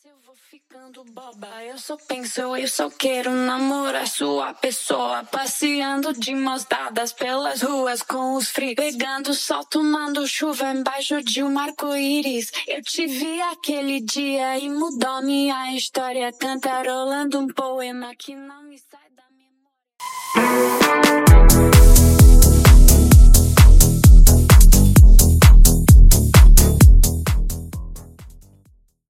Eu vou ficando boba, eu só penso, eu só quero namorar sua pessoa. Passeando de mãos dadas pelas ruas com os freaks, pegando sol, tomando chuva embaixo de um arco-íris. Eu te vi aquele dia e mudou minha história, cantarolando um poema que não me sai da memória.